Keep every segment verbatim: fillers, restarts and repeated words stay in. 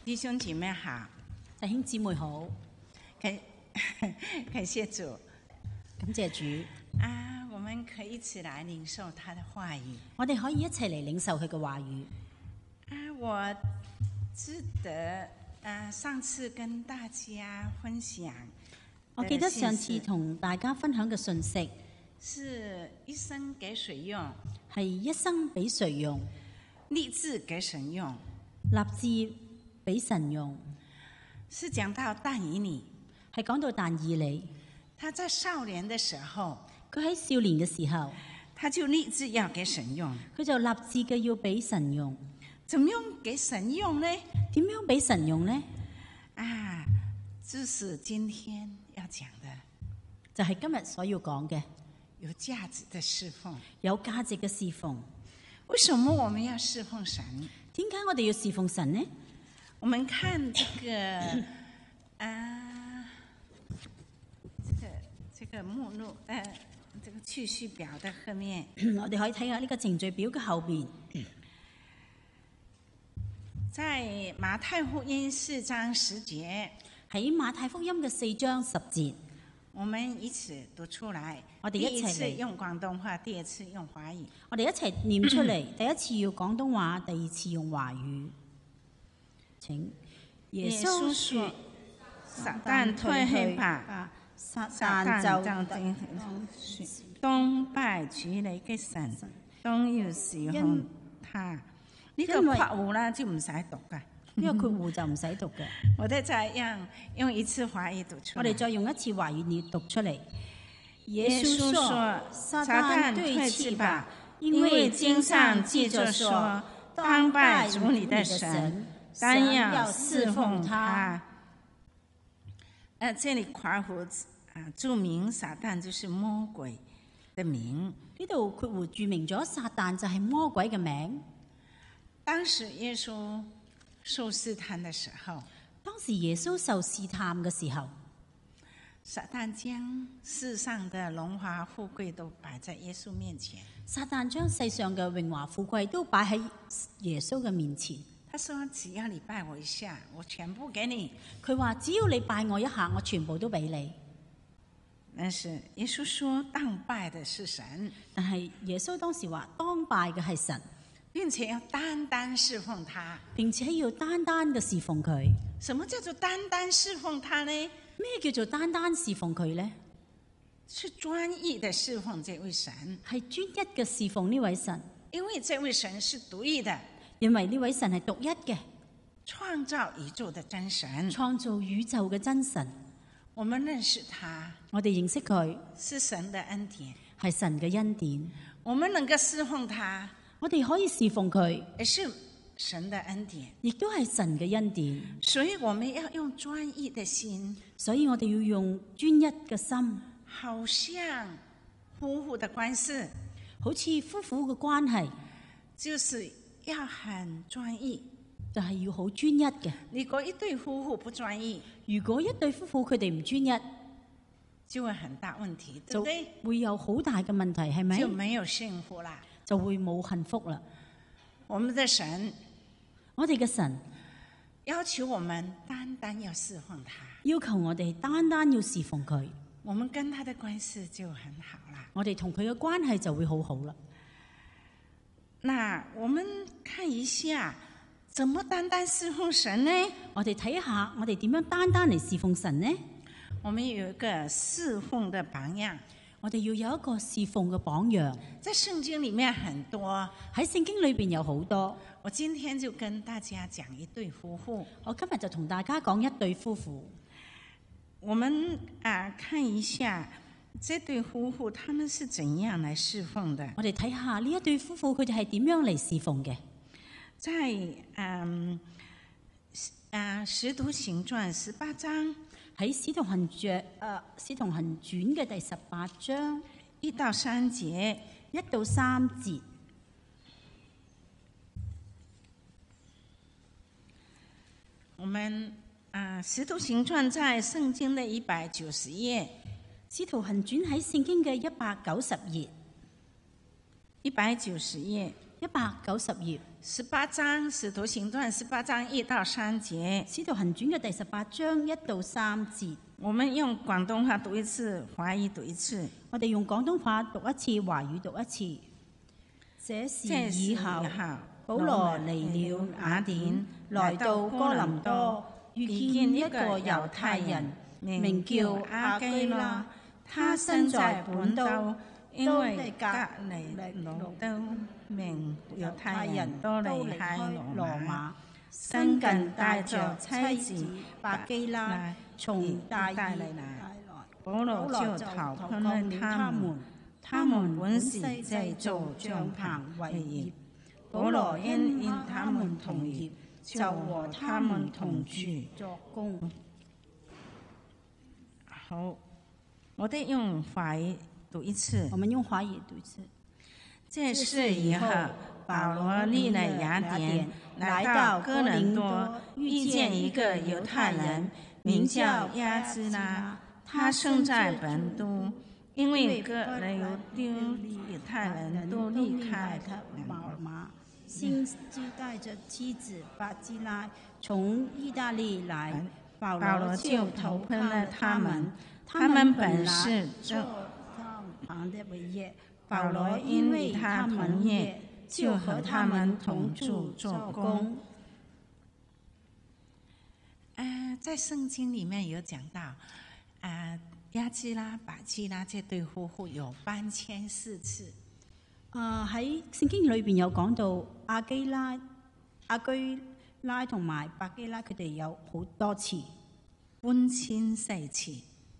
弟兄姐妹好， 弟兄姊妹好， 感感謝主， 感謝主啊！我們可以一起來領受他的話語。 我哋可以一齊嚟領受佢嘅話語。 啊，我記得啊，上次跟大家分享， 我記得上次同大家分享嘅信息是一生給誰用， 係一生俾誰用， 立志給神用， 立志俾神用， 是講到但以理， 係講到但以理， 他在少年的時候， 佢喺少年嘅時候， 他就立志要給神用， 佢就立志嘅要俾神用。 怎麼樣給神用呢？ 點樣俾神用呢？ 啊，就是今天要講的， 就係今日所要講嘅， 有價值的侍奉， 有價值嘅侍奉。 為什麼我們要侍奉神？ 點解我哋要侍奉神呢？ 我們看這個啊，這個這個目錄，呃，這個次序表的後面， 我哋可以睇下呢個程序表嘅後邊， 在馬太福音四章十節， 喺馬太福音嘅四章十節， 我們一起讀出來。 我哋一齊嚟。 第一次用廣東話，第二次用華語。 我哋一齊念出嚟。第一次用廣東話，第二次用華語。請耶穌說： 撒旦退去吧， 撒撒旦旦就就當拜主你嘅神，當要侍奉他。呢個括弧啦就唔使讀噶， 呢個括弧就唔使讀嘅。 我哋再用用一次華語讀出嚟。 我哋再用一次華語念讀出嚟。 耶穌說：撒旦退去吧，因為經上記着說，當拜主你的神，單要侍奉他。呃，這裡括弧啊，注明撒旦就是魔鬼的名。 呢度括弧注明咗撒旦就係魔鬼嘅名。 當時耶穌受試探的時候， 當時耶穌受試探嘅時候， 撒旦將世上的榮華富貴都擺在耶穌面前。 撒旦將世上嘅榮華富貴都擺喺耶穌嘅面前。 他說：只要你拜我一下，我全部給你。 佢話：只要你拜我一下，我全部都俾你。 但是耶穌說：當拜的是神。 但係耶穌當時話：當拜嘅係神， 並且要單單侍奉他。 並且要單單嘅侍奉佢。 什麼叫做單單侍奉他呢？ 咩叫做單單侍奉佢呢？ 是專一的侍奉這位神， 係專一嘅侍奉呢位神， 因為這位神是獨一的， 因為呢位神係獨一嘅， 創造宇宙的真神， 創造宇宙嘅真神。 我們認識他， 我哋認識佢是神的恩典， 係神嘅恩典。 我們能夠侍奉他， 我哋可以侍奉佢， 也是神的恩典， 亦都係神嘅恩典。 所以我們要用專一的心， 所以我哋要用專一嘅心， 好像夫婦的關係， 好似夫婦嘅關係， 就是要很專一， 就係要好專一嘅。 如果一對夫婦不專一， 如果一對夫婦佢哋唔專一， 就會很大問題，對不對？ 就會有好大嘅問題，係咪？ 就沒有幸福啦， 就會冇幸福啦。 我們的神， 我哋嘅神要求我們單單要侍奉他， 要求我哋單單要侍奉佢， 我們跟他的關係就很好啦。 我哋同佢嘅關係就會好好啦。 那我們看一下，怎麼單單侍奉神呢？ 我哋睇下，我哋點樣單單嚟侍奉神呢？ 我們有一個侍奉的榜樣， 我哋要有一個侍奉嘅榜樣。 在聖經裡面很多， 喺聖經裏邊有好多。 我今天就跟大家講一對夫婦。 我今日就同大家講一對夫婦。 我們啊看一下這對夫婦，他們是怎樣來侍奉的？ 我哋睇下呢一對夫婦，佢哋係點樣嚟侍奉嘅？ 在嗯啊《使徒行傳》十八章， 喺《使徒行傳》誒《使徒行傳》嘅第十八章一到三節， 一到三節。 我們啊《使徒行傳》在聖經的一百九十頁，《 使徒行傳》喺聖經嘅一百九十頁， 一百九十頁。 一百九十頁， 十八章《使徒行傳》十八章一到三節， 《使徒行傳》嘅第十八章一到三節。 我們用廣東話讀一次，華語讀一次。 我哋用廣東話讀一次，華語讀一次。這事以後，保羅離了雅典，來到哥林多，遇見一個猶太人，名叫亞基拉，他身在本都，因為隔離路都明猶太人都離開羅馬， 新近帶着妻子百基拉從大利來， 保羅就投靠了他們。他們本是製造帳棚為業，保羅因因他們同業，就和他們同住作工。好，我哋用華語讀一次。 我們用華語讀一次。 這事以後，保羅離了雅典，來到哥林多，遇見一個猶太人，名叫亞基拉，他生在本都。因為哥林多猶太人都離開羅馬， 先知帶着妻子百基拉從意大利來，保羅就投奔了他們。他們本是做帳棚的為業，保羅因為他同業，就和他們同住做工。 呃，在聖經裡面有講到，啊、呃。亞基拉、百基拉這對夫婦有搬遷四次。 啊、呃，喺聖經裏邊有講到亞基拉、亞居拉同埋百基拉，佢哋有好多次搬遷四次。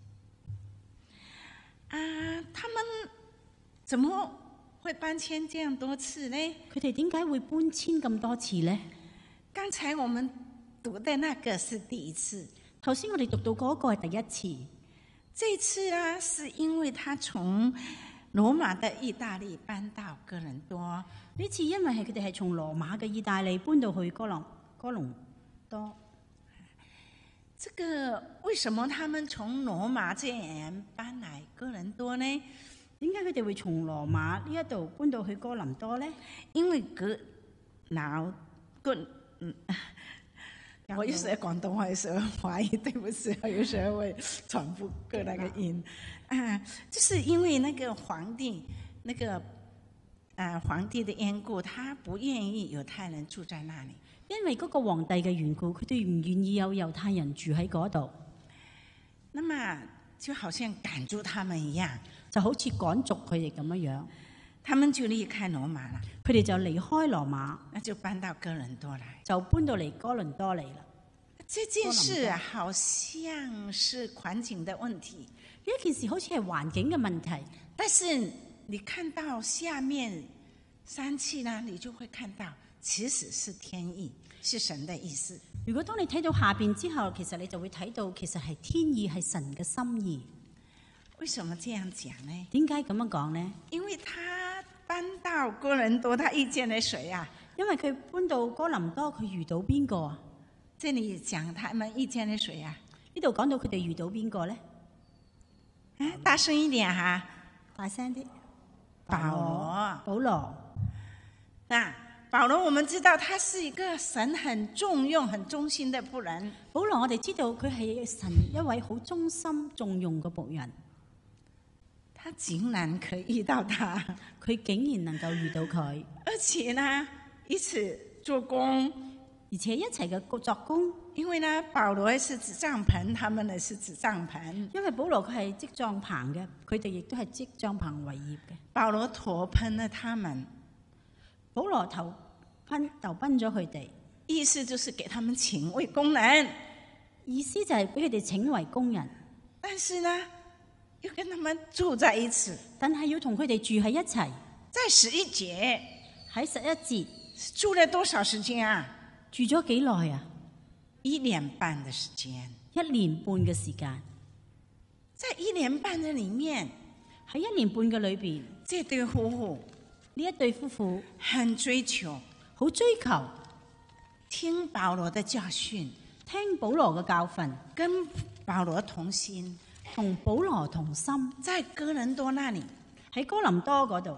啊，他們怎麼會搬遷這樣多次呢？ 佢哋點解會搬遷咁多次呢？ 剛才我們讀的那個是第一次， 頭先我哋讀到嗰個係第一次。 這次呢，是因為他從羅馬的意大利搬到哥倫多。 呢次因為係佢哋係從羅馬嘅意大利搬到去哥林哥倫多。 這個為什麼他們從羅馬這樣搬來哥倫多呢？ 點解佢哋會從羅馬呢一度搬到去哥林多呢？ 因為哥老哥嗯。我有時候廣東話，有時候華語，對不起，有時候會傳不過那個音。啊，就是因為那個皇帝，那個啊皇帝的緣故，他不願意猶太人住在那裡。 因為嗰個皇帝嘅緣故，佢哋唔願意有猶太人住喺嗰度。 那麼就好像趕住他們一樣， 就好似趕逐佢哋咁樣樣。 他們就離開羅馬啦， 佢哋就離開羅馬， 那就搬到哥倫多來， 就搬到嚟哥倫多嚟啦。 這件事好像是環境的問題， 呢件事好似係環境嘅問題。 但是你看到下面三次呢，你就會看到其實是天意，是神的意思。 如果當你睇到下邊之後，其實你就會睇到其實係天意，係神嘅心意。 為什麼這樣講呢？ 點解咁樣講呢？ 因為他搬到哥倫多，他遇見了誰啊？ 因為佢搬到哥林多，佢遇到邊個啊？ 這裡講他們遇見了誰啊？ 呢度講到佢哋遇到邊個咧？ 啊，大聲一點哈！ 大聲啲。 保羅， 保羅。 嗱，保羅，我們知道他是一個神很重用、很忠心的僕人。 保羅，我哋知道佢係神一位好忠心、重用嘅僕人。 他竟然可以遇到他， 佢竟然能夠遇到佢， 而且呢，一起做工， 而且一齊嘅作工。 因為呢，保羅是織帳篷，他們呢是織帳篷。 因為保羅佢係織帳篷嘅，佢哋亦都係織帳篷為業嘅。 保羅投奔了他們， 保羅投奔投奔咗佢哋， 意思就是給他們請為工人， 意思就係俾佢哋請為工人。 但是呢，要跟他們住在一起， 但係要同佢哋住喺一齊。 在十一節， 喺十一節住了多少時間啊？ 住咗幾耐啊？ 一年半的時間， 一年半嘅時間。 在一年半嘅裏面， 喺一年半嘅裏邊， 這對夫婦呢一對夫婦很追求， 好追求聽保羅的教訓， 聽保羅嘅教訓， 跟保羅同心， 同保羅同心， 在哥倫多那裏， 喺哥林多嗰度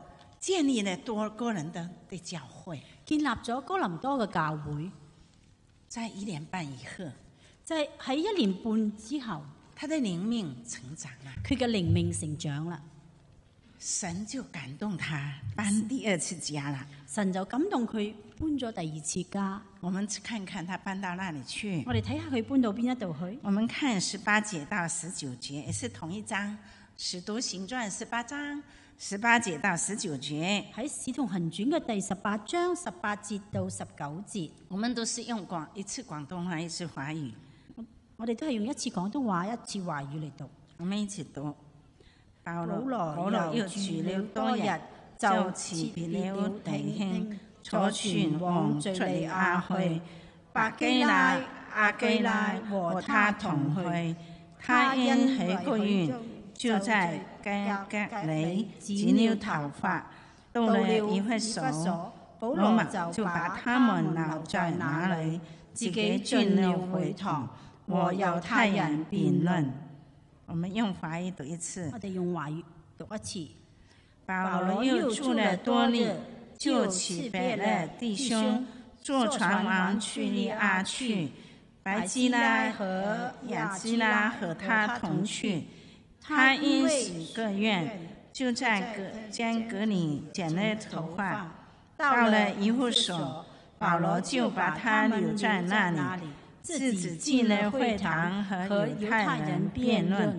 建立了多哥林多的教會， 建立咗哥林多嘅教會。 在一年半以後， 就係喺一年半之後， 他的靈命成長啦， 佢嘅靈命成長啦， 神就感動他搬第二次家啦。 神就感動佢搬咗第二次家。 我們看看他搬到哪裡去？ 我哋睇下佢搬到邊一度去。 我們看十八節到十九節，也是同一章，《使徒行傳》十八章十八節到十九節。 喺《使徒行傳》嘅第十八章十八節到十九節， 我們都是用廣一次廣東話，一次華語。 我哋都係用一次廣東話，一次華語嚟讀。 我們一起讀。保羅保羅又住了多日，就辭別了弟兄，坐船往敘利亞去。百基拉、亞基拉和他同去。他因喜歌願，就在革革哩剪了頭髮，到了以弗所，保羅就把他們留在那裡，自己進了會堂，和猶太人辯論。我們用華語讀一次。 我哋用華語讀一次。 保羅又住了多日，就辭別了弟兄，坐船往敘利亞去。百基拉和亞基拉和他同去。他因許歌願，就在革將革哩剪了頭髮。到了以弗所，保羅就把他留在那裡，自己進了會堂和猶太人辯論。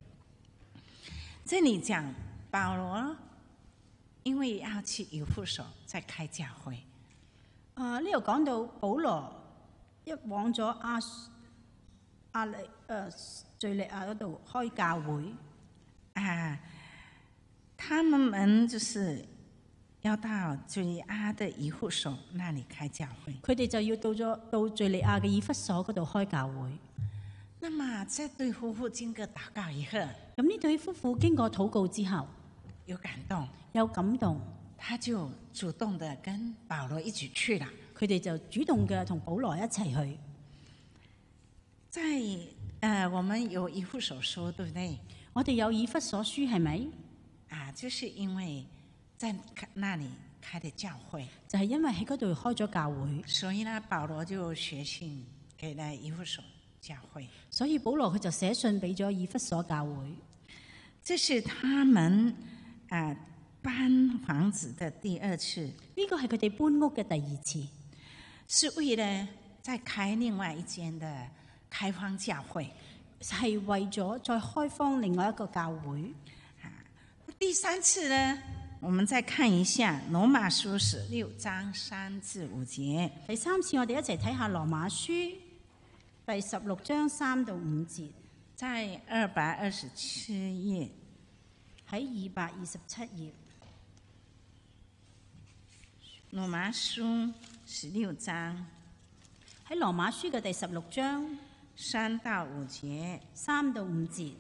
這裡講保羅因為要去以弗所再開教會。 啊，呢度講到保羅一往咗亞亞利誒敘利亞嗰度開教會。 啊，他們們就是要到敘利亞的以弗所那裡開教會。 佢哋就要到咗到敘利亞嘅以弗所嗰度開教會。 那麼這對夫婦經過禱告以後， 咁呢對夫婦經過禱告之後， 有感動， 有感動， 他就主動的跟保羅一起去了。 佢哋就主動嘅同保羅一齊去。 在呃，我們有以弗所書，對不對？ 我哋有以弗所書係咪？ 啊，就是因為在那裡開的教會， 就係因為喺嗰度開咗教會， 所以呢，保羅就寫信給了以弗所教會。 所以保羅佢就寫信俾咗以弗所教會。 這是他們啊搬房子的第二次。 呢個係佢哋搬屋嘅第二次， 是為了再開另外一間的開荒教會， 係為咗再開荒另外一個教會。 第三次呢，我們再看一下羅馬書十六章三至五節。 第三次我哋一齊睇下羅馬書第十六章三到五節， 在二百二十七頁， 喺二百二十七頁。 羅馬書十六章， 喺羅馬書嘅第十六章三到五節， 三到五節。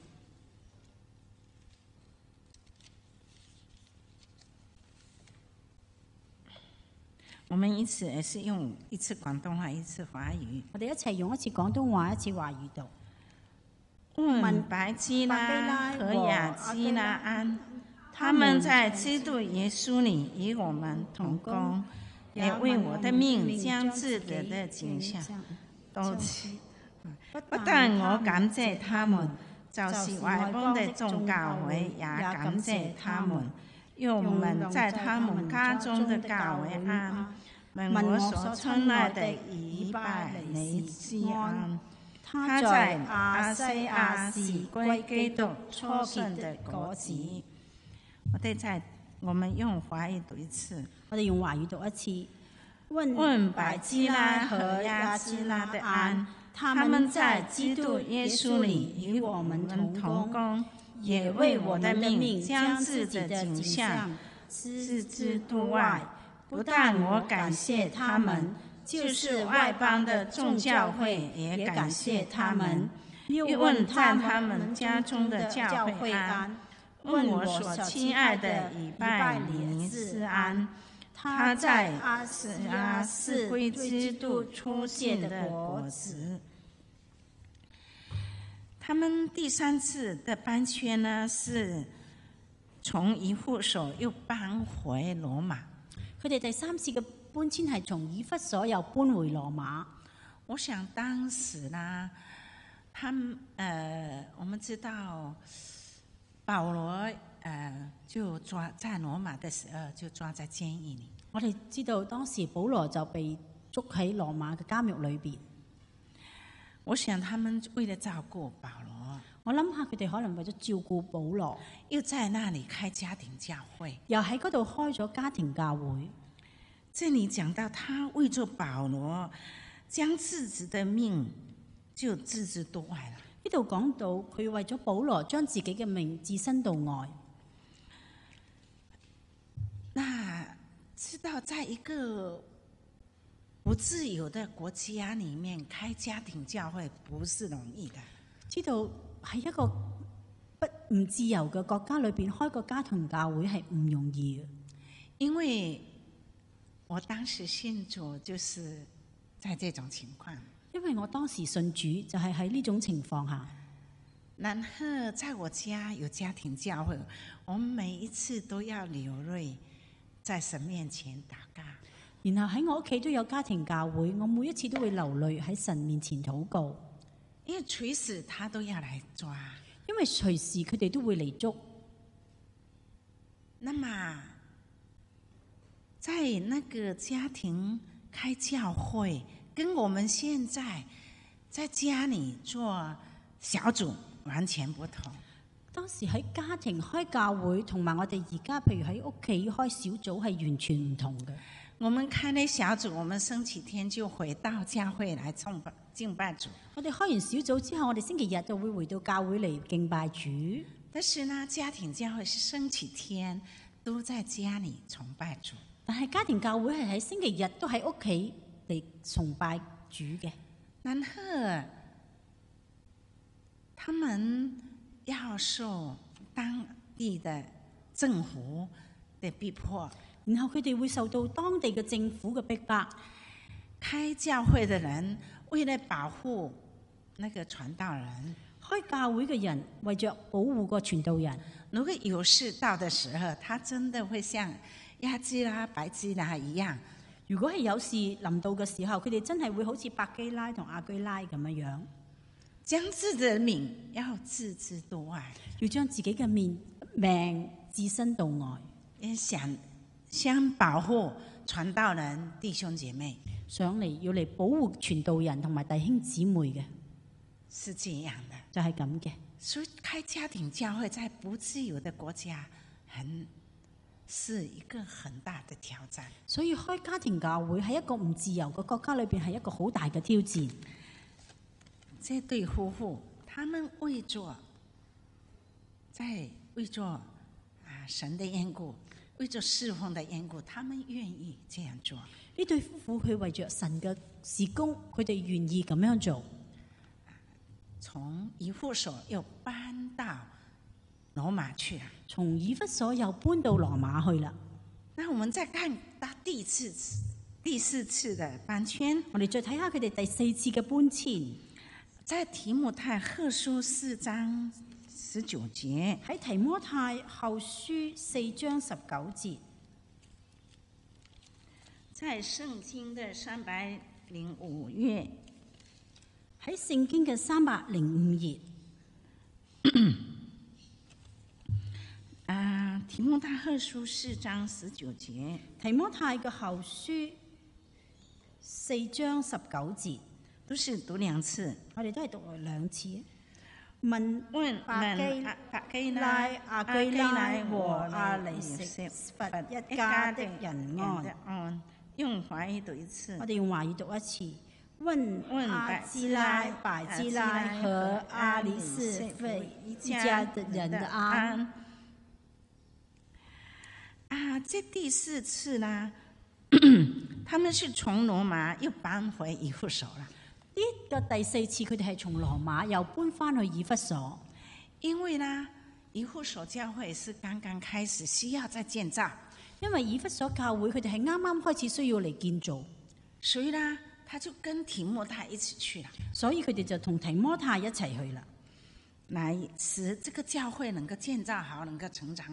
我們一次也是用一次廣東話，一次華語。 我哋一齊用一次廣東話，一次華語讀。 問百基拉和亞基拉安，他們在基督耶穌裏與我們同工，也為我的命將自己的景象都棄。不但我感謝他們，就是外邦的眾教會也感謝他們。用問在他們家中的教會安，問我所親愛的以拜尼斯安，他在亞西亞是歸基督初結的果子。我哋在我們用華語讀一次， 我哋用華語讀一次。 問百基拉和亞基拉的安，他們在基督耶穌裏與我們同工，也為我的命將自己的景象施之度外。不但我感謝他們，就是外邦的眾教會也感謝他們。又問在他們家中的教會安，問我所親愛的以拜尼斯安，他在亞西亞是歸基督初結的果子。他們第三次的搬遷呢，是從以弗所又搬回羅馬。 佢哋第三次嘅搬遷係從以弗所又搬回羅馬。 我想當時呢，他們呃，我們知道保羅呃就抓在羅馬的時候就抓在監獄裏。 我哋知道當時保羅就被捉喺羅馬嘅監獄裏邊。 我想他們為了照顧保羅， 我諗下佢哋可能為咗照顧保羅， 又在那裡開家庭教會， 又喺嗰度開咗家庭教會。 這裡講到他為咗保羅，將自己的命就置之度外了。 呢度講到佢為咗保羅將自己嘅命置身度外。 那知道在一個不自由的國家裡面開家庭教會不是容易的。 知道喺一個不唔自由嘅國家裏邊開個家庭教會係唔容易嘅。 因為我當時信主就是在這種情況。 因為我當時信主就係喺呢種情況下。 然後在我家有家庭教會，我們每一次都要流淚在神面前禱告。 然後喺我屋企都有家庭教會，我每一次都會流淚喺神面前禱告。 因為隨時他都要來抓， 因為隨時佢哋都會嚟捉。 那麼在那個家庭開教會，跟我們現在在家裏做小組完全不同。 當時喺家庭開教會，同埋我哋而家譬如喺屋企開小組係完全唔同嘅。 我們開呢小組，我們星期天就回到教會來崇拜敬拜主。 我哋開完小組之後，我哋星期日就會回到教會嚟敬拜主。 但是呢，家庭教會是星期天都在家裏崇拜主。 但係家庭教會係喺星期日都喺屋企嚟崇拜主嘅。 然後他們要受當地的政府的逼迫。 然後佢哋會受到當地嘅政府嘅逼迫。 開教會的人為了保護那個傳道人， 開教會嘅人為着保護個傳道人。 如果有事到的時候，他真的會像亞基拉、百基拉一樣。 如果係有事臨到嘅時候，佢哋真係會好似百基拉同亞居拉咁樣樣， 將自己的命要置之度外， 要將自己嘅命命置身度外， 也想想保護傳道人弟兄姐妹， 上嚟要嚟保護傳道人同埋弟兄姊妹嘅， 是這樣的， 就係咁嘅。 所以開家庭教會在不自由的國家，很是一個很大的挑戰。 所以開家庭教會喺一個唔自由嘅國家裏邊，係一個好大嘅挑戰。 這對夫婦，他們為咗在為咗啊神的緣故，為咗侍奉的緣故，他們願意這樣做。 呢對夫婦佢為着神嘅事工，佢哋願意咁樣做。 從以弗所又搬到羅馬去了， 從以弗所又搬到羅馬去啦。 那我們再看到第四次、第四次的搬遷， 我哋再睇下佢哋第四次嘅搬遷， 在提摩太後書四章十九節， 喺提摩太後書四章十九節， 在聖經的三百零五頁， 喺聖經嘅三百零五頁。 啊，提摩太後書四章十九節， 提摩太嘅後書四章十九節， 都是讀兩次， 我哋都係讀咗兩次。問問百基百基拉、 阿居拉和阿里色弗一家的人安。 用華語讀一次， 我哋用華語讀一次。問問阿基拉、百基拉和阿里色弗一家的人的安。 啊，這第四次呢，他們是從羅馬又搬回以弗所啦。 呢個第四次佢哋係從羅馬又搬翻去以弗所， 因為呢，以弗所教會是剛剛開始需要再建造， 因為以弗所教會佢哋係啱啱開始需要嚟建造， 所以呢，他就跟提摩太一起去了， 所以佢哋就同提摩太一齊去啦， 來使這個教會能夠建造好，能夠成長好。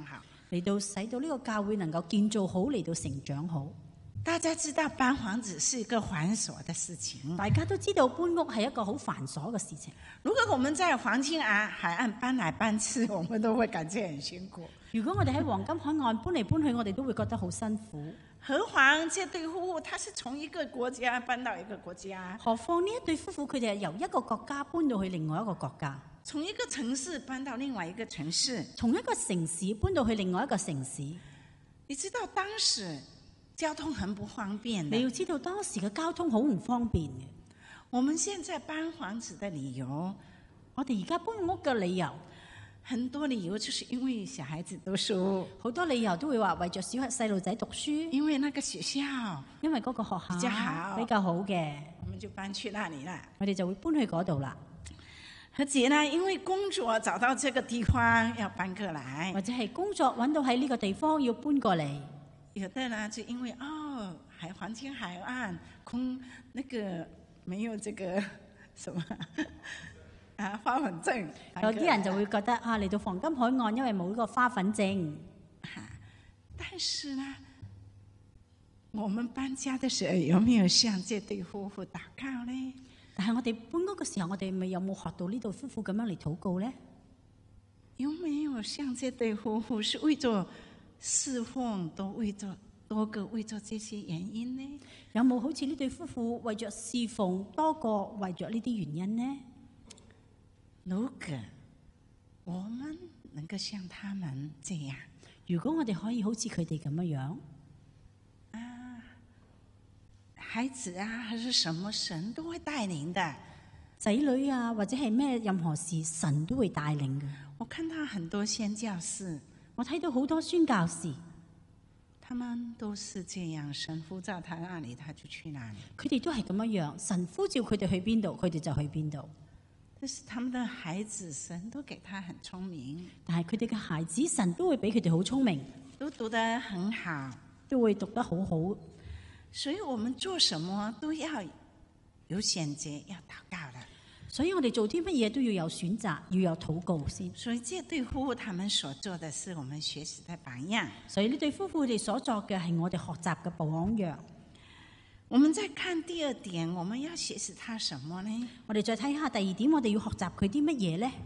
嚟到使到呢個教會能夠建造好，嚟到成長好。 大家知道搬房子是一個繁瑣的事情， 大家都知道搬屋係一個好繁瑣嘅事情。 如果我們在黃金海岸搬來搬去，我們都會感覺很辛苦。 如果我哋喺黃金海岸搬嚟搬去，我哋都會覺得好辛苦。 何況這對夫婦，他是從一個國家搬到一個國家。 何況呢一對夫婦，佢哋係由一個國家搬到去另外一個國家， 從一個城市搬到另外一個城市， 從一個城市搬到去另外一個城市。 你知道當時交通很不方便的。 你要知道當時嘅交通好唔方便嘅。 我們現在搬房子的理由， 我哋而家搬屋嘅理由， 很多理由就是因為小孩子讀書， 好多理由都會話為着小細路仔讀書， 因為那個學校， 因為嗰個學校比較好， 比較好嘅， 我們就搬去那裡啦。 我哋就會搬去嗰度啦。 或者呢，因為工作找到這個地方要搬過來， 或者係工作揾到喺呢個地方要搬過嚟。 有的呢就因為哦，海黃金海岸空那個沒有這個什麼啊花粉症， 有啲人就會覺得啊，嚟到黃金海岸因為冇呢個花粉症。 但是呢，我們搬家的時候有沒有向這對夫婦禱告呢？ 但係我哋搬屋嘅時候，我哋咪有冇學到呢對夫婦咁樣嚟禱告呢？ 有沒有向這對夫婦是為咗侍奉，都為咗多個為咗這些原因呢？ 有冇好似呢對夫婦為着侍奉多過為着呢啲原因呢？ 如果我們能夠像他們這樣， 如果我哋可以好似佢哋咁樣樣， 啊，孩子啊，還是什麼神都會帶領的， 仔女啊，或者係咩任何事，神都會帶領嘅。 我看到很多宣教士， 我睇到好多宣教士， 他們都是這樣，神呼召他那裡，他就去那裡。 佢哋都係咁樣樣，神呼召佢哋去邊度，佢哋就去邊度。 但是他們的孩子，神都給他很聰明， 但係佢哋嘅孩子，神都會俾佢哋好聰明， 都讀得很好， 都會讀得好好。 所以我們做什麼都要有選擇，要禱告的。 所以我哋做啲乜嘢都要有選擇，要有禱告先。 所以這對夫婦他們所做的是我們學習的榜樣。 所以呢對夫婦佢哋所作嘅係我哋學習嘅榜樣。 我們再看第二點，我們要學習他什麼呢？ 我哋再睇下第二點，我哋要學習佢啲乜嘢呢？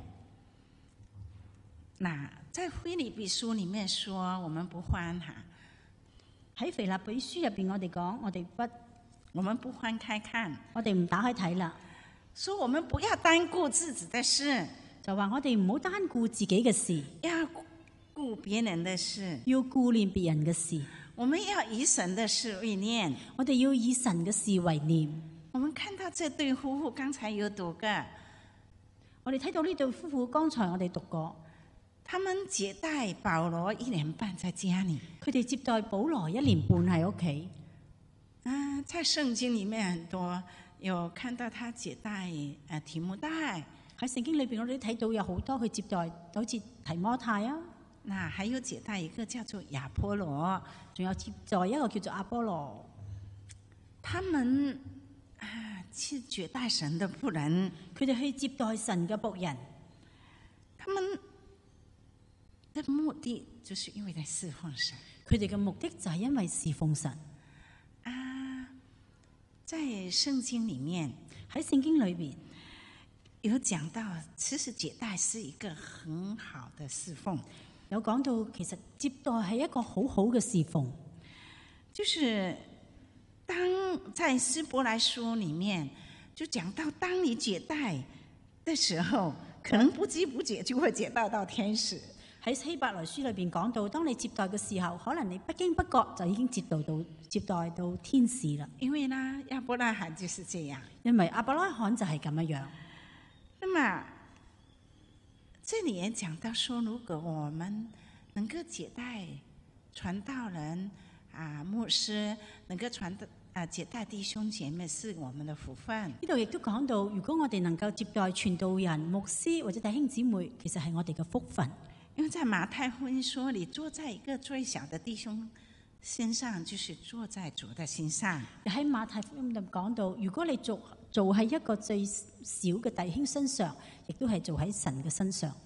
嗱，在腓立比書裡面說，我們不翻哈。 喺腓立比書入邊，我哋講，我哋不， 我們不翻開看， 我哋唔打開睇啦。 說我們不要單顧自己的事， 就話我哋唔好單顧自己嘅事， 要顧別人的事， 要顧念別人嘅事。 我們要以神的事為念， 我哋要以神嘅事為念。 我們看到這對夫婦，剛才有讀過， 我哋睇到呢對夫婦，剛才我哋讀過， 他們接待保羅一年半在家裏， 佢哋接待保羅一年半喺屋企。 啊，在聖經裡面很多有看到他接待誒提摩太， 喺聖經裏邊我哋都睇到有好多佢接待，好似提摩太啊。 那還有接待一個叫做亞波羅， 仲有接待一個叫做亞波羅。 他們啊去接待神的僕人， 佢哋去接待神嘅僕人。 他們的目的就是因為在侍奉神。 佢哋嘅目的就係因為侍奉神。 啊，在聖經裡面， 喺聖經裏邊有講到，其實接待是一個很好的侍奉。 有講到，其實接待係一個好好嘅侍奉。 就是當在希伯來書裡面就講到，當你接待的時候，可能不知不覺就會接待到天使。 喺希伯來書裏邊講到，當你接待嘅時候，可能你不經不覺就已經接待到接待到天使啦。 因為呢，亞伯拉罕就是這樣。 因為亞伯拉罕就係咁樣樣。 那麼這裡也講到說，如果我們能夠接待傳道人啊、牧師，能夠傳的啊接待弟兄姐妹，是我們的福分。 呢度亦都講到，如果我哋能夠接待傳道人、牧師或者弟兄姊妹，其實係我哋嘅福分。 因為在馬太福音說，你坐在一個最小的弟兄身上，就是坐在主的心上。 喺馬太福音度講到，如果你做做喺一個最小嘅弟兄身上，亦都係做喺神嘅身上。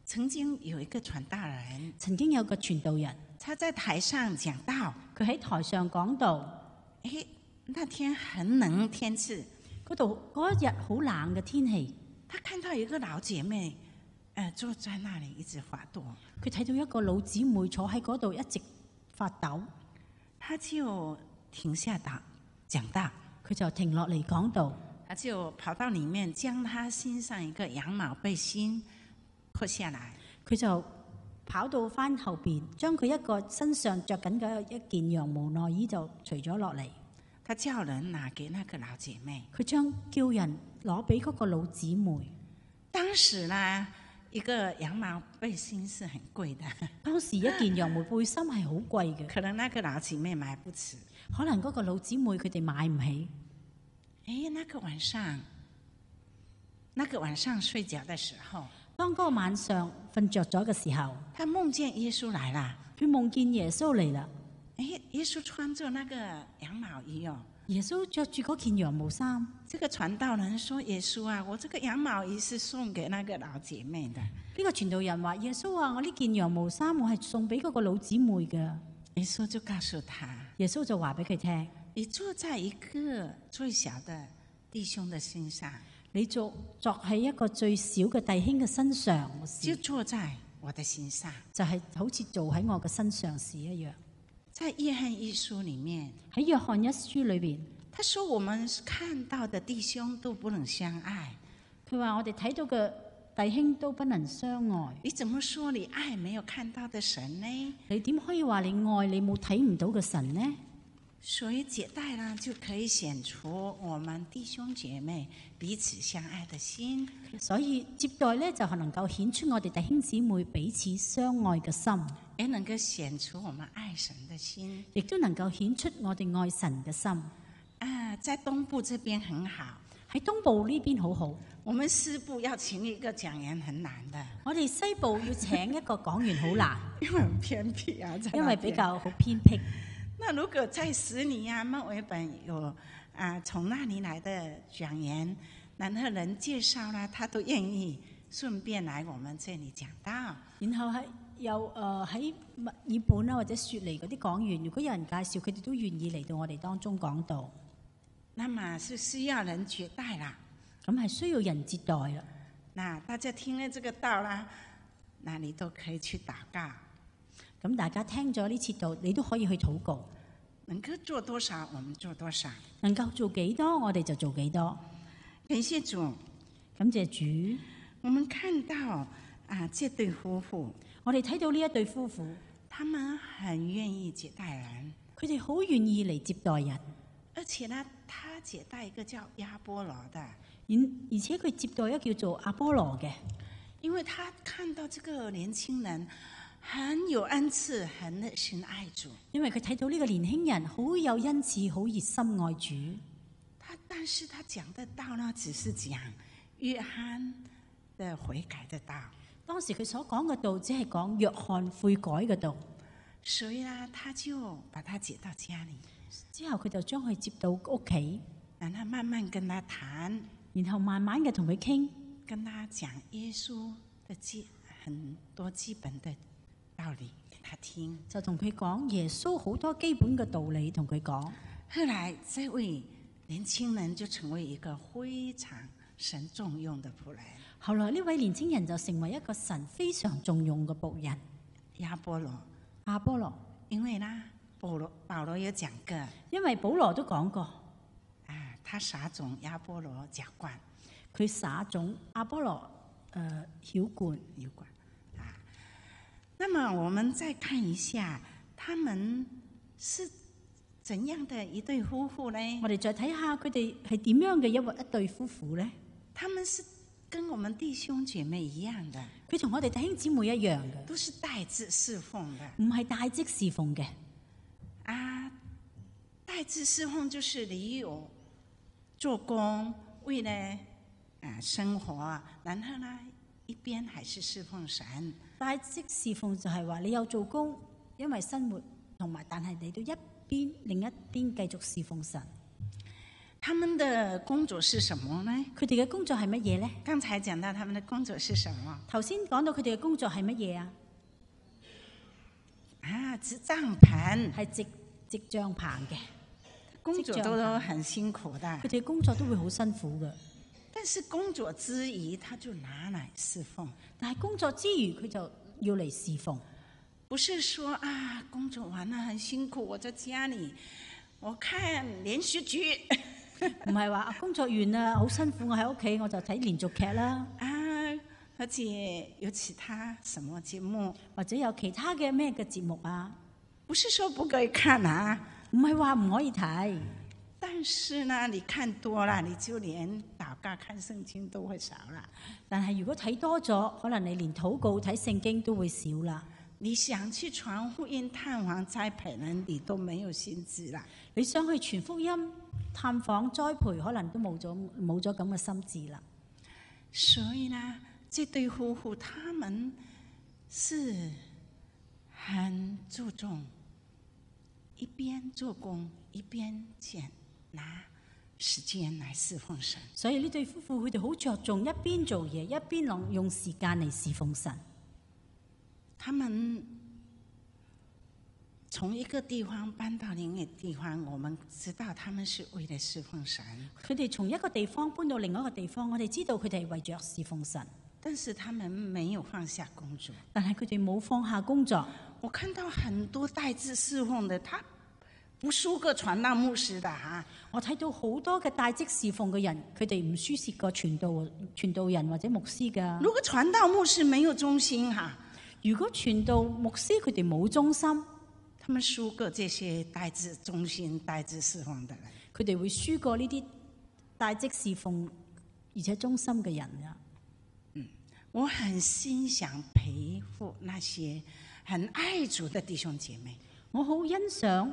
曾經有一個傳道人， 曾經有個傳道人， 他在台上講道， 佢喺台上講道。 誒，那天很冷天氣， 嗰度嗰一日好冷嘅天氣， 他看到一個老姐妹，誒、呃、坐在那裡一直發抖。 佢睇到一個老姊妹坐喺嗰度一直發抖， 他就停下講講道， 佢就停落嚟講道， 他就跑到裡面將他身上一個羊毛背心脫下來， 佢就跑到翻後邊，將佢一個身上着緊嘅一件羊毛內衣就除咗落嚟。 他叫人拿給那個老姐妹， 佢將叫人攞俾嗰個老姊妹。 當時呢，一個羊毛背心是很貴的， 當時一件羊毛背心係好貴嘅， 可能那個老姐妹買不起， 可能嗰個老姊妹佢哋買唔起。 誒，那個晚上，那個晚上睡覺的時候， 當嗰個晚上瞓着咗嘅時候， 他夢見耶穌來了。 佢夢見耶穌嚟啦。 誒，耶穌穿着那個羊毛衣哦。 耶穌着住嗰件羊毛衫。 這個傳道人說：耶穌啊，我這個羊毛衣是送給那個老姐妹的。 呢個傳道人話：耶穌啊，我呢件羊毛衫我係送俾嗰個老姊妹嘅。 耶穌就告訴他： 耶穌就話俾佢聽： 你坐在一個最小的弟兄的身上， 你坐坐喺一個最小嘅弟兄嘅身上， 就坐在我的身上， 就係好似做喺我嘅身上時一樣。 在約翰一書裡面， 喺約翰一書裏邊， 他說我們看到的弟兄都不能相愛。 佢話我哋睇到嘅弟兄都不能相愛。 你怎麼說你愛沒有看到的神呢？ 你點可以話你愛你冇睇唔到嘅神呢？ 所以接待呢，就可以顯出我們弟兄姐妹彼此相愛的心。 所以接待呢，就係能夠顯出我哋弟兄姊妹彼此相愛嘅心， 也能夠顯出我們愛神的心， 亦都能夠顯出我哋愛神嘅心。 啊，在東部這邊很好， 喺東部呢邊好好。 我們西部要請一個講員很難的， 我哋西部要請一個講員好難， 因為很偏僻啊， 因為比較好偏僻。 那如果在悉尼啊、墨爾本有啊從那裡來的講員，任何人介紹啦，他都願意順便來我們這裡講道。 然後喺有誒喺墨爾本啦或者雪梨嗰啲講員，如果有人介紹，佢哋都願意嚟到我哋當中講道。 那麼是需要人接待啦， 咁係需要人接待啦。 那大家聽了這個道啦，那你都可以去禱告。 咁大家聽咗呢次道，你都可以去禱告。 能夠做多少，我們做多少。 能夠做幾多，我哋就做幾多。 感謝主， 感謝主。 我們看到啊，這對夫婦， 我哋睇到呢一對夫婦， 他們很願意接待人， 佢哋好願意嚟接待人， 而且呢，他接待一個叫亞波羅的， 而而且佢接待一個叫做阿波羅嘅， 因為他看到這個年輕人很有恩賜，很熱心愛主。 因為佢睇到呢個年輕人好有恩賜，好熱心愛主。 他但是他講的道呢，只是講約翰的悔改的道。 當時佢所講嘅道，只係講約翰悔改嘅道。 所以呢，他就把他接到家裏， 之後佢就將佢接到屋企， 然後慢慢跟他談， 然後慢慢嘅同佢傾， 跟他講耶穌的基很多基本的道理給他聽， 就同佢講耶穌好多基本嘅道理同佢講。 後來這位年輕人就成為一個非常神重用的僕人。 後來呢位年輕人就成為一個神非常重用嘅僕人。 亞波羅， 亞波羅， 因為呢，保羅保羅有講過， 因為保羅都講過， 啊，他撒種，亞波羅澆灌， 佢撒種，亞波羅誒澆灌， 澆灌。啊，那麼我們再看一下，他們是怎樣的一對夫婦呢？ 我哋再睇下佢哋係點樣嘅一一對夫婦呢？ 他們是跟我們弟兄姐妹一樣的， 佢同我哋弟兄姊妹一樣嘅， 都是代志侍奉的， 唔係帶職侍奉嘅。 啊，代志侍奉就是你有做工，為了啊生活，然後呢一邊還是侍奉神。 帶職侍奉就係話你有做工，因為生活同埋，但係你到一邊另一邊繼續侍奉神。 他們的工作是什麼呢？ 佢哋嘅工作係乜嘢呢？ 剛才講到他們的工作是什麼？ 頭先講到佢哋嘅工作係乜嘢啊？ 啊，織帳篷係織織帳篷嘅工作都都很辛苦的。 佢哋嘅工作都會好辛苦嘅， 但是工作之餘，他就拿來侍奉。 但係工作之餘，佢就要嚟侍奉。 不是說啊，工作完了很辛苦，我在家裏我看連續劇。 唔係話工作完啦，好辛苦，我喺屋企我就睇連續劇啦。 啊，而且有其他什麼節目， 或者有其他嘅咩嘅節目啊？ 不是說不可以看啊， 唔係話唔可以睇。 但是呢，你看多了，你就連禱告、看聖經都會少啦。 但係如果睇多咗，可能你連禱告、睇聖經都會少啦。 你想去傳福音、探訪、栽培人，你都沒有心志啦。 你想去傳福音、探訪、栽培，可能都冇咗冇咗咁嘅心志啦。 所以呢，這對夫婦他們是很注重一邊做工一邊錢拿時間來侍奉神。 所以呢對夫婦佢哋好着重一邊做嘢一邊用用時間嚟侍奉神。 他們從一個地方搬到另一個地方，我們知道他們是為了侍奉神。 佢哋從一個地方搬到另外一個地方，我哋知道佢哋係為着侍奉神。 但是他們沒有放下工作。 但係佢哋冇放下工作。 我看到很多代志侍奉的，他不輸過傳道牧師的嚇。 我睇到好多嘅代職侍奉嘅人，佢哋唔輸蝕過傳道傳道人或者牧師㗎。 如果傳道牧師沒有忠心嚇， 如果傳道牧師佢哋冇忠心， 他們輸過這些代志忠心、代志侍奉的人。 佢哋會輸過呢啲代職侍奉而且忠心嘅人㗎。 嗯，我很欣賞培育那些很愛主的弟兄姐妹。 我好欣賞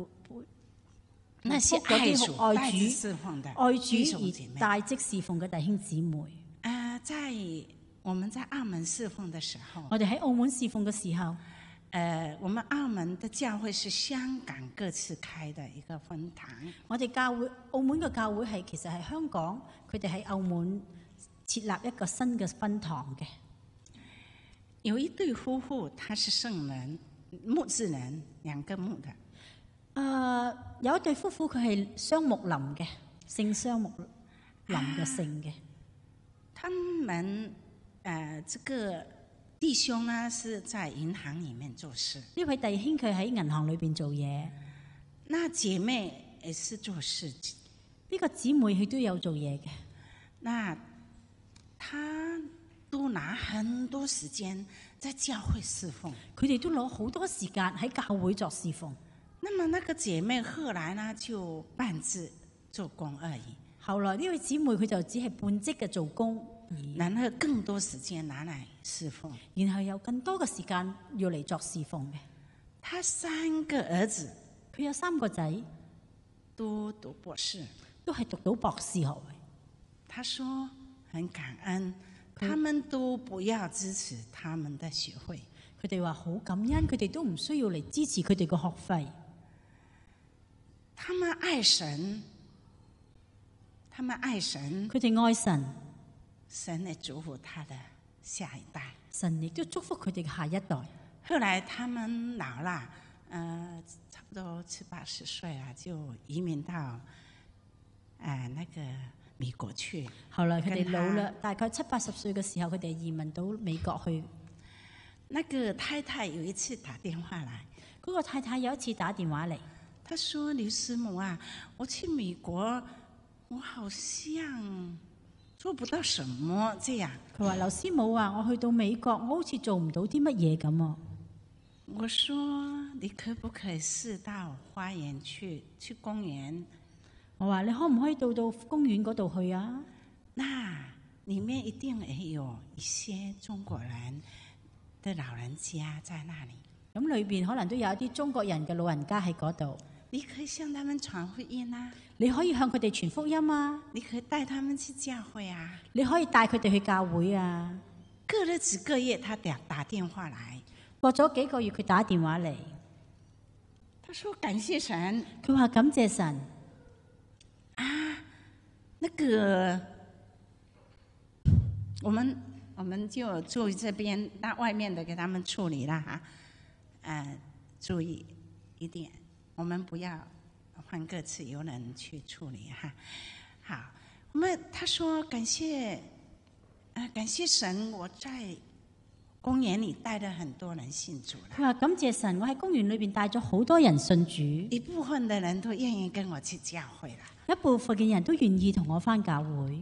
那些愛主、 愛主侍奉的愛主而代職侍奉嘅弟兄姊妹。 啊、呃，在我們在澳門侍奉的時候， 我哋喺澳門侍奉嘅時候，誒、 呃，我們澳門的教會是香港各次開的一個分堂。 我哋教會澳門嘅教會係其實係香港，佢哋喺澳門設立一個新嘅分堂嘅。 有一對夫婦，他是聖人、木字人，兩個木的。誒、 呃，有一對夫婦佢係雙木林嘅，姓雙木林嘅姓嘅。 他們。誒、呃，這個弟兄呢，是在銀行裏面做事。 呢位弟兄佢喺銀行裏邊做嘢。 那姐妹也是做事。 呢個姊妹佢都有做嘢嘅。 那他都拿很多時間在教會侍奉。 佢哋都攞好多時間喺教會作侍奉。 那麼那個姐妹後來呢，就半職做工而已。 後來呢位姊妹佢就只係半職嘅做工。 然後更多時間拿來侍奉， 然後有更多嘅時間要嚟作侍奉嘅。 他三個兒子， 佢有三個仔， 都讀博士， 都係讀到博士學位。 他說很感恩，他們都不要支持他們的學費。 佢哋話好感恩，佢哋都唔需要嚟支持佢哋嘅學費。 他們愛神，他們愛神， 佢哋愛神。 神嚟祝福他的下一代， 神亦都祝福佢哋嘅下一代。 後來他們老啦，呃，差不多七八十歲啦，就移民到誒、呃、那個美國去。 後來佢哋老啦，大概七八十歲嘅時候，佢哋移民到美國去。 那個太太有一次打電話嚟， 嗰個太太有一次打電話嚟， 她說：劉師母啊，我去美國，我好像做不到什麼，這樣。 佢話：劉師母啊，我去到美國，我好似做唔到啲乜嘢咁啊。 我說：你可不可以試到花園去，去公園？ 我話：你可唔可以到到公園嗰度去啊？ 那裡面一定也有一些中國人的老人家在那裡。 咁裏邊可能都有一啲中國人嘅老人家喺嗰度。 你可以向他們傳福音啊！ 你可以向佢哋傳福音啊！ 你可以帶他們去教會啊！ 你可以帶佢哋去教會啊！ 隔了幾個月，他打打電話來。 過咗幾個月，佢打電話嚟。 他說：感謝神。 佢話感謝神。 啊！ 那个，我们我们就注意这边，那外面的给他们处理了哈。呃，注意一点，我们不要换各次由人去处理哈。好，我们他说感谢，呃，感谢神，我在公園裏帶咗很多人信主啦。 佢話感謝神，我喺公園裏邊帶咗好多人信主。 一部分的人都願意跟我去教會啦。 一部分嘅人都願意同我返教會。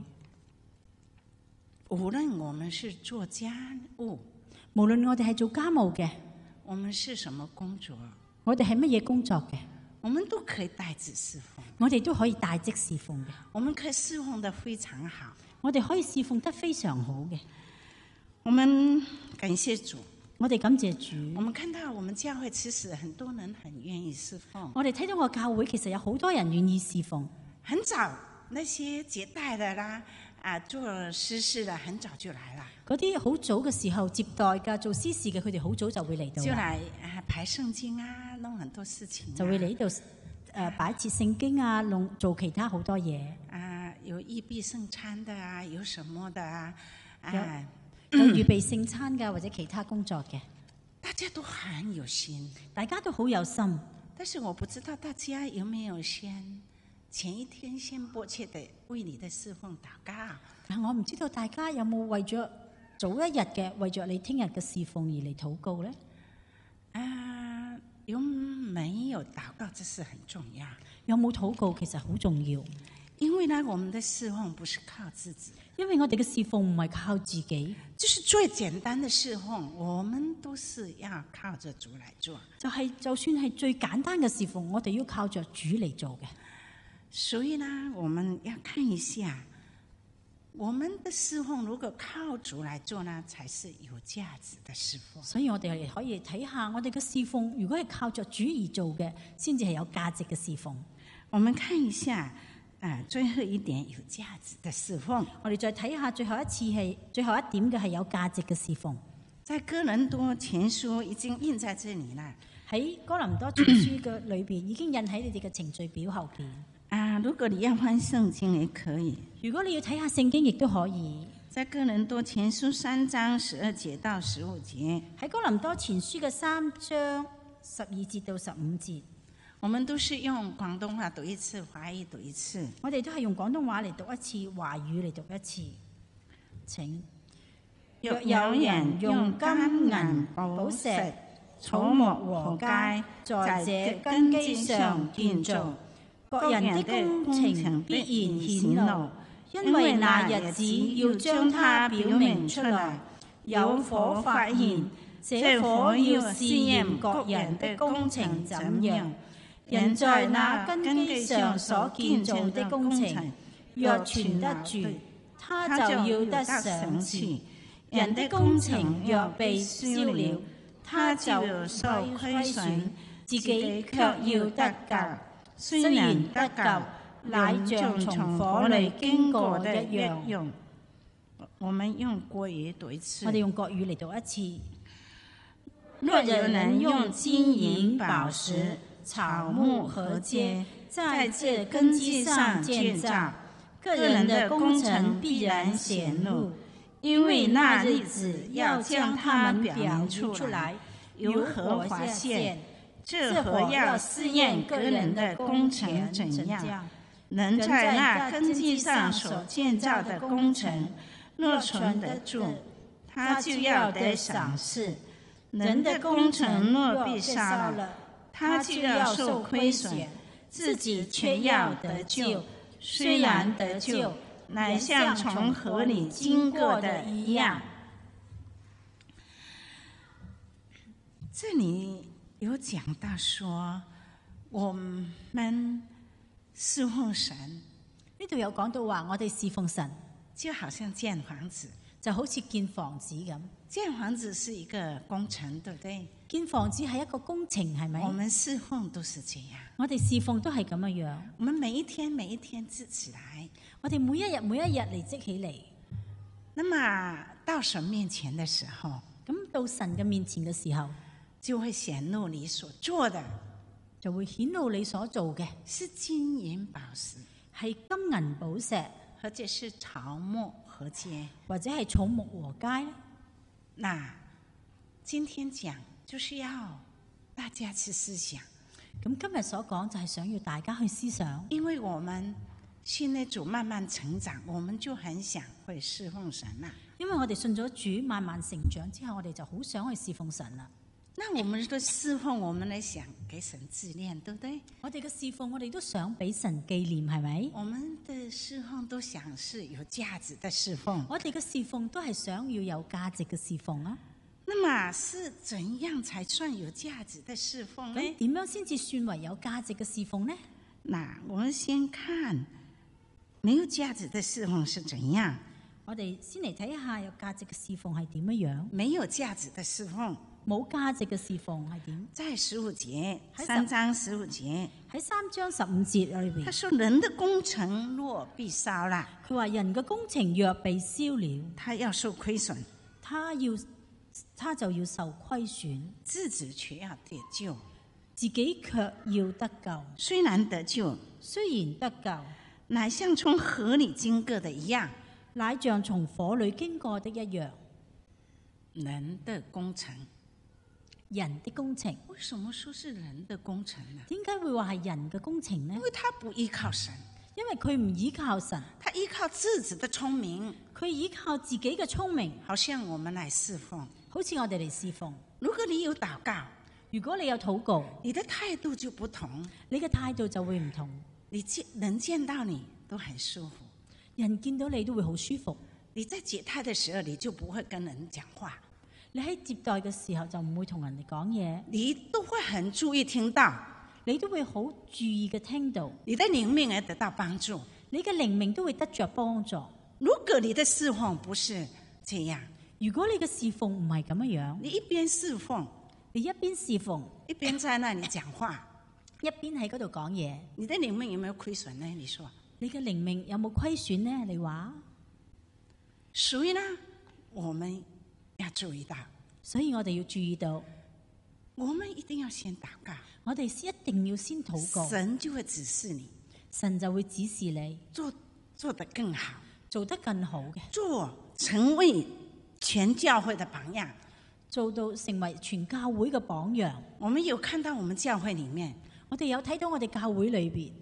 無論我們是做家務， 無論我哋係做家務嘅， 我們是什麼工作， 我哋係乜嘢工作嘅， 我們都可以帶職侍奉。 我哋都可以帶職侍奉嘅。 我們可以侍奉得非常好。 我哋可以侍奉得非常好嘅。 我們感謝主， 我哋感謝主。 我們看到我們教會其實很多人很願意侍奉。 我哋睇到個教會其實有好多人願意侍奉。 很早那些接待的啦，啊做司事的很早就來啦。 嗰啲好早嘅時候接待嘅做司事嘅，佢哋好早就會嚟到。 就嚟啊排聖經啊，弄很多事情、啊。 就會嚟呢度誒擺設聖經啊，弄做其他好多嘢。 啊，有預備聖餐的啊，有什麼的啊，啊。 有預備聖餐嘅或者其他工作嘅， 大家都很有心， 大家都好有心。 但是我不知道大家有沒有先前一天先迫切地為你的侍奉禱告。 但我唔知道大家有冇為咗早一日嘅為咗你聽日嘅侍奉而嚟禱告呢？ 啊，有沒有禱告？這是很重要。 有冇禱告其實好重要， 因為呢，我們的侍奉不是靠自己。 因為我哋嘅侍奉唔係靠自己， 就是最簡單的侍奉，我們都是要靠着主來做。 就係、是、就算係最簡單嘅侍奉，我哋要靠着主嚟做嘅。 所以呢，我們要看一下，我們的侍奉如果靠主來做呢，才是有價值的侍奉。 所以我哋可以睇下我哋嘅侍奉，如果係靠着主而做嘅，先至係有價值嘅侍奉。 我們看一下。啊，最後一點有價值的侍奉， 我哋再睇下最後一次係最後一點嘅係有價值嘅侍奉。 在哥林多前書已經印在這裡啦， 喺哥林多前書嘅裏邊已經印喺你哋嘅程序表後邊。 啊，如果你要翻聖經也可以， 如果你要睇下聖經亦都可以。 在哥林多前書三章十二節到十五節， 喺哥林多前書嘅三章十二節到十五節。 我們都是用廣東話讀一次，華語讀一次。 我哋都係用廣東話嚟讀一次，華語嚟讀一次。請。若有人用金銀寶石、草木禾秸，在這根基上建造，各人的工程必然顯露，因為那日子要將它表明出來。有火發現，這火要試驗各人的工程怎樣。人在那根基上所建造的工程，若存得住，他就要得賞賜；人的工程若被燒了，他就受虧損，自己卻要得救。雖然得救，乃像從火裏經過的一樣。 我們用國語讀一次。 我哋用國語嚟讀一次。 若有人用金銀寶石、草木禾秸，在這根基上建造，個人的工程必然顯露，因為那日子要將他們表明出來。有火發現，這火要試驗個人的工程怎樣。人在那根基上所建造的工程，若存得住，他就要得賞賜；人的工程若被燒了，他就要受虧損，自己卻要得救。雖然得救，乃像從河裏經過的一樣。這裡有講到說，我們侍奉神， 呢度有講到話，我哋侍奉神， 就好像建房子， 就好似建房子咁。 建房子是一個工程，對不對？ 建房子係一個工程，係咪？ 我們侍奉都是這樣， 我哋侍奉都係咁樣樣。 我們每一天每一天積起來， 我哋每一日每一日嚟積起嚟。 那麼到神面前的時候， 咁到神嘅面前嘅時候， 就會顯露你所做的， 就會顯露你所做嘅是金銀寶石， 係金銀寶石和或者是草木和解， 或者係草木和解咧？ 那今天講就是要大家去思想。 咁今日所講就係想要大家去思想， 因為我們信了主慢慢成長，我們就很想會侍奉神啦。 因為我哋信咗主慢慢成長之後，我哋就好想去侍奉神啦。 那我們的侍奉，我們來想給神紀念，對不對？ 我哋嘅侍奉，我哋都想俾神紀念，係咪？ 我們的侍奉都想是有價值的侍奉。 我哋嘅侍奉都係想要有價值嘅侍奉啊。 那麼是怎樣才算有價值的侍奉呢？ 咁點樣先至算為有價值嘅侍奉呢？ 嗱，我們先看沒有價值的侍奉是怎樣。 我哋先嚟睇下有價值嘅侍奉係點樣樣。 沒有價值的侍奉， 冇價值嘅侍奉係點？ 在十五節，三章十五節， 喺三章十五節裏邊， 他說人的工程若必燒啦， 佢話人嘅工程若被燒了， 他要受虧損， 他要他就要受虧損， 自己卻要得救， 自己卻要得救。 雖然得救， 雖然得救， 乃像從河裏經過的一樣， 乃像從火裏經過的一樣。 人的工程， 人的工程， 為什麼說是人的工程呢？ 點解會話係人嘅工程呢？ 因為他不依靠神， 因為佢唔依靠神， 他依靠自己的聰明， 佢依靠自己嘅聰明， 好像我們來侍奉。 好似我哋嚟侍奉。 如果你有禱告， 如果你有禱告， 你的態度就不同， 你嘅態度就會唔同。 你見人見到你都很舒服， 人見到你都會好舒服。 你在接待的時候，你就不會跟人講話， 你喺接待嘅時候就唔會同人哋講嘢， 你都會很注意聽到， 你都會好注意嘅聽到， 你的靈命也得到幫助， 你嘅靈命都會得着幫助。 如果你的侍奉不是這樣， 如果你嘅侍奉唔係咁樣樣， 你一邊侍奉， 你一邊侍奉， 一邊在那裡講話， 一邊喺嗰度講嘢， 你的靈命有沒有虧損呢？你說， 你嘅靈命有冇虧損呢？你話， 所以呢，我們要注意到， 所以我哋要注意到， 我們一定要先禱告， 我哋一定要先禱告， 神就會指示你， 神就會指示你做做得更好， 做得更好嘅， 做成為全教會的榜樣， 做到成為全教會嘅榜樣。 我們有看到我們教會裡面， 我哋有睇到我哋教會裏邊，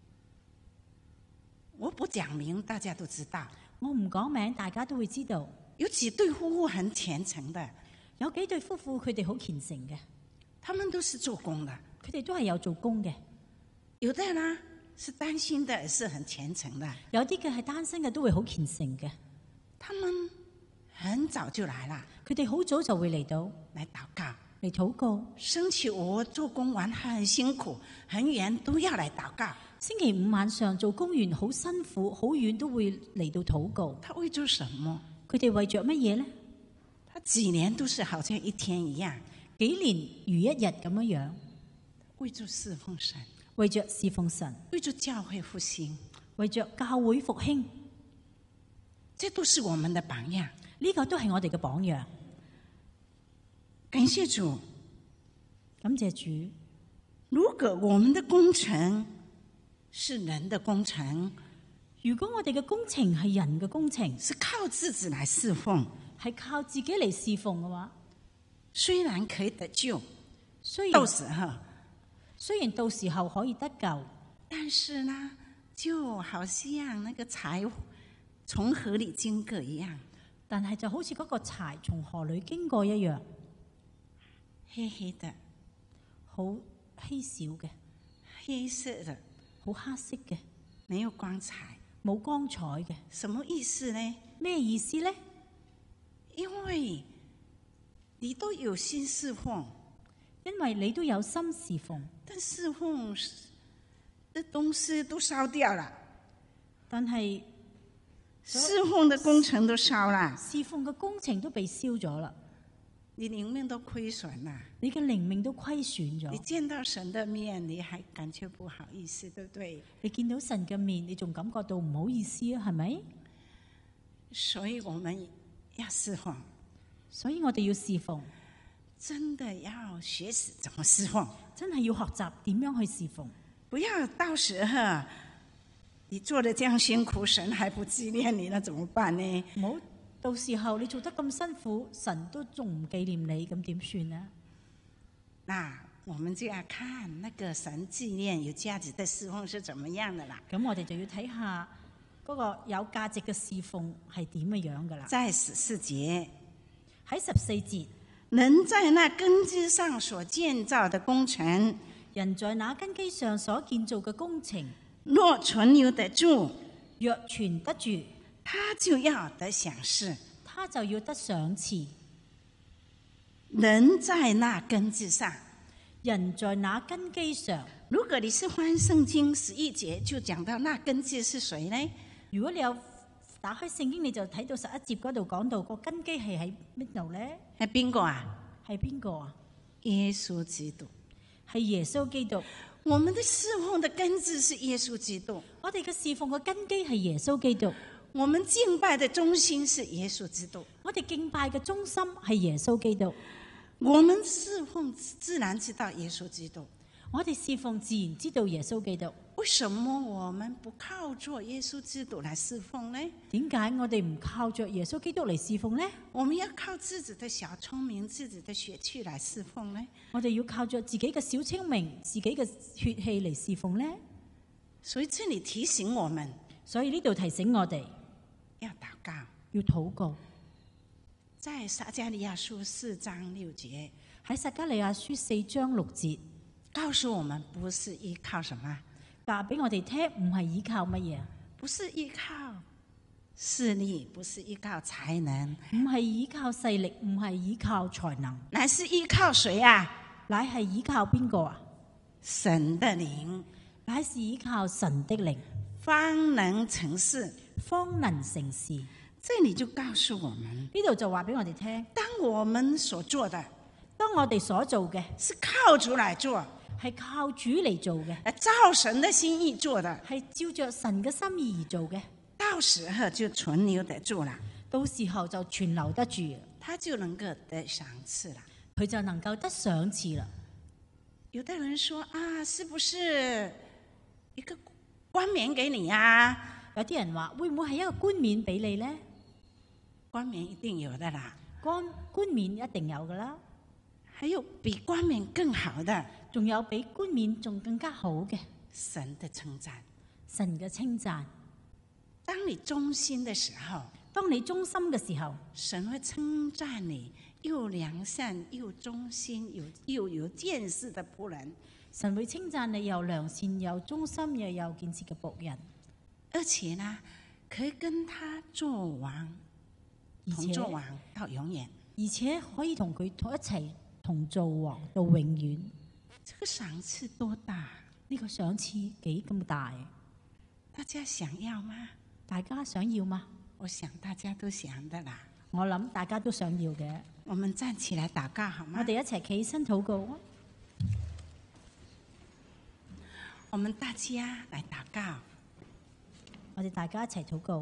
我不講名，大家都知道。 我唔講名，大家都會知道。 有幾對夫婦很虔誠的， 有幾對夫婦佢哋好虔誠嘅， 他們都是做工的， 佢哋都係有做工嘅。 有的呢是單身的，也是很虔誠的。 有啲嘅係單身嘅，都會好虔誠嘅。 他們很早就來了， 佢哋好早就會嚟到來禱告， 嚟禱告。 星期五做工完很辛苦，很遠都要來禱告。 星期五晚上做工完好辛苦，好遠都會嚟到禱告。 他為咗什麼？ 佢哋為着乜嘢呢？ 他幾年都是好像一天一樣， 幾年如一日咁樣樣， 為咗侍奉神， 為着侍奉神， 為咗教會復興， 為着教會復興， 這都是我們的榜樣。 呢個都係我哋嘅榜樣。 感謝主， 感謝主。 如果我們的工程是人的工程， 如果我哋嘅工程係人嘅工程， 是靠自己來侍奉， 係靠自己嚟侍奉嘅話， 雖然可以得救， 雖然到時候， 雖然到時候可以得救， 但是呢，就好像那個柴從河裏經過一樣， 但係就好似嗰個柴從河裏經過一樣， 黑黑的， 好稀少嘅， 黑色的， 好黑色嘅， 沒有光彩， 冇光彩嘅。 什麼意思呢？ 咩意思呢？ 因為你都有心侍奉， 因為你都有心侍奉， 但侍奉的東西都燒掉了， 但係侍奉的工程都燒了， 侍奉嘅工程都被燒咗啦， 你靈命都虧損啦， 你嘅靈命都虧損咗。 你見到神的面，你還感覺不好意思，對不對？ 你見到神嘅面，你仲感覺到唔好意思啊？係咪？ 所以我們要侍奉， 所以我哋要侍奉， 真的要學習怎麼侍奉， 真係要學習點樣去侍奉。 不要到時候你做得這樣辛苦，神還不紀念你，那怎麼辦呢？ 唔好到時候你做得咁辛苦，神都仲唔紀念你，咁點算呢？ 那我們就要看那個神紀念有價值的侍奉是怎麼樣的啦。 咁我哋就要睇下嗰個有價值嘅侍奉係點嘅樣噶啦。 在十四節， 喺十四節， 人在那根基上所建造的工程， 人在那根基上所建造嘅工程， 若存留得住， 若存得住， 他就要得賞賜， 他就要得賞賜。 人在那根基上， 人在那根基上。 如果你是翻聖經十一節，就講到那根基是誰呢？ 如果你有打開聖經，你就睇到十一節嗰度講到個根基係喺邊度呢？ 係邊個啊？ 係邊個啊？ 耶穌基督， 係耶穌基督。 我們的侍奉的根基是耶穌基督， 我哋嘅侍奉嘅根基係耶穌基督。 我們敬拜的中心是耶穌基督， 我哋敬拜嘅中心係耶穌基督。 我們侍奉自然知道耶穌基督， 我哋侍奉自然知道耶穌基督。 為什麼我們不靠着耶穌基督來侍奉呢？ 點解我哋唔靠着耶穌基督嚟侍奉呢？ 我們要靠自己的小聰明、自己的血氣來侍奉呢？ 我哋要靠着自己嘅小聰明、自己嘅血氣嚟侍奉呢？ 所以這裡提醒我們， 所以呢度提醒我哋要禱告， 要禱告。 在撒迦利亞書四章六節， 喺撒迦利亞書四章六節， 告訴我們不是依靠什麼， 話俾我哋聽，唔係依靠乜嘢， 不是依靠勢力，不是依靠才能， 唔係依靠勢力，唔係依靠才能， 乃是依靠誰啊？ 乃係依靠邊個啊？ 神的靈， 乃是依靠神的靈， 方能成事， 方能成事。 這裡就告訴我們， 呢度就話俾我哋聽， 當我們所做的， 當我哋所做嘅是靠主來做， 係靠主嚟做嘅， 照神的心意做的， 係照着神嘅心意而做嘅， 到時候就存留得住了， 到時候就存留得住， 他就能夠得賞賜了， 佢就能夠得賞賜啦。 有的人說啊，是不是一個冠冕給你啊？ 有啲人話會唔會係一個冠冕俾你呢？ 冠冕一定有的啦， 冠冠冕一定有噶啦， 還有比冠冕更好的， 仲有比冠冕仲更加好嘅神的稱讚， 神嘅稱讚。 當你忠心的時候， 當你忠心嘅時候， 神會稱讚你又良善又忠心又又有見識的僕人。 神會稱讚你又良善又忠心又有見識嘅僕人， 而且呢，可以跟他做王，同做王到永遠， 而且可以同佢同一齊同做王到永遠。 這個賞賜多大？ 呢個賞賜幾咁大？ 大家想要嗎？ 大家想要嗎？ 我想大家都想的啦。 我諗大家都想要嘅。 我們站起來禱告好嗎？ 我哋一齊企起身禱告啊！ 我們大家來禱告， 我哋大家一齊禱告，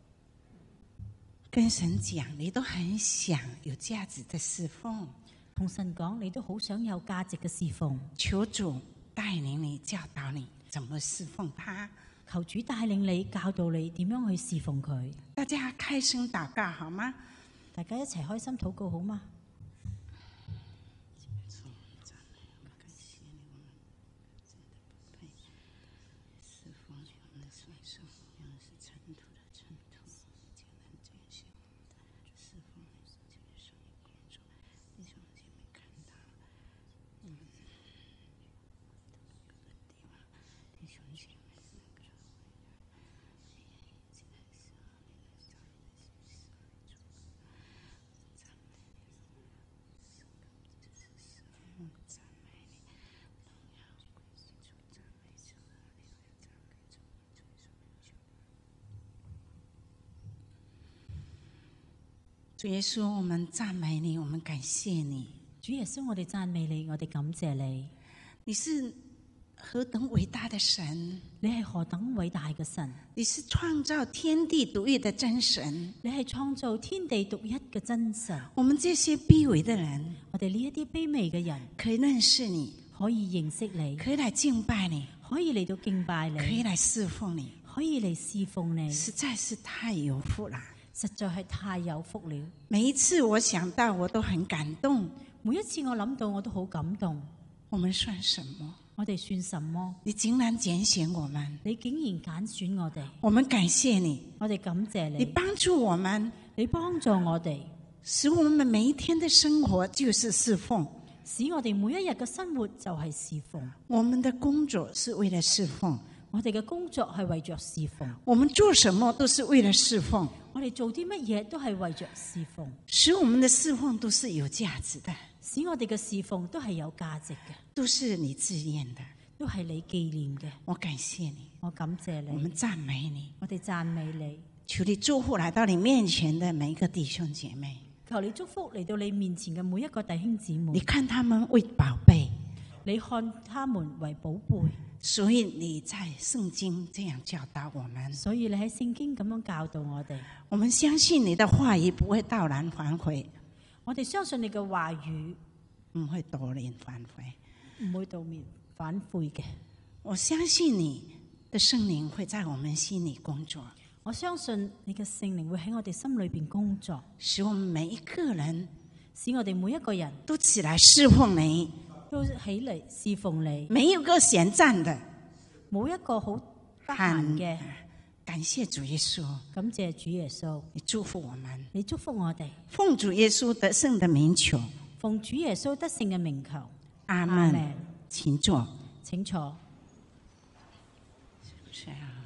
跟神講，你都很想有價值的侍奉， 同神講你都好想有價值嘅侍奉， 求主帶領你、教導你怎麼侍奉他。 求主帶領你、教導你點樣去侍奉佢。 大家開聲禱告好嗎？ 大家一齊開心禱告好嗎？ 主耶穌，我們讚美你，我們感謝你。 主耶穌，我哋讚美你，我哋感謝你。 你是何等偉大的神！ 你係何等偉大嘅神！ 你是創造天地獨一的真神！ 你係創造天地獨一嘅真神！ 我們這些卑微的人， 我哋呢一啲卑微嘅人， 可以認識你， 可以認識你， 可以來敬拜你， 可以嚟到敬拜你， 可以來侍奉你， 可以嚟侍奉你， 實在是太有福啦！ 實在係太有福了。 每一次我想到，我都很感動。 每一次我諗到，我都好感動。 我們算什麼？ 我哋算什麼？ 你竟然揀選我們， 你竟然揀選我哋， 我們感謝你， 我哋感謝你， 你幫助我們， 你幫助我哋， 使我們每一天的生活就是侍奉， 使我哋每一日嘅生活就係侍奉。 我們的工作是為了侍奉， 我哋嘅工作係為着侍奉。 我們做什麼都是為了侍奉， 我哋做啲乜嘢都係為着侍奉， 使我們的侍奉都是有價值的， 使我哋嘅侍奉都係有價值嘅， 都是你自願的， 都係你紀念嘅。 我感謝你， 我感謝你， 我們讚美你， 我哋讚美你。 求你祝福來到你面前的每一個弟兄姐妹， 求你祝福嚟到你面前嘅每一個弟兄姊妹。 你看他們為寶貝， 你看他們為寶貝， 所以你在聖經這樣教導我們， 所以你喺聖經咁樣教導我哋。 我們相信你的話語不會到然反悔， 我哋相信你嘅話語唔會到然反悔， 唔會到面反悔嘅。 我相信你的聖靈會在我們心裏工作， 我相信你嘅聖靈會喺我哋心裏邊工作， 使我們每一個人使我哋每一個人都起來侍奉你， 都起嚟侍奉你， 沒有個閒站的， 冇一個好得閒嘅。 感謝主耶穌， 感謝主耶穌， 你祝福我們， 你祝福我哋， 奉主耶穌得勝的名求， 奉主耶穌得勝嘅名求， 阿門。請坐， 請坐。 是啊。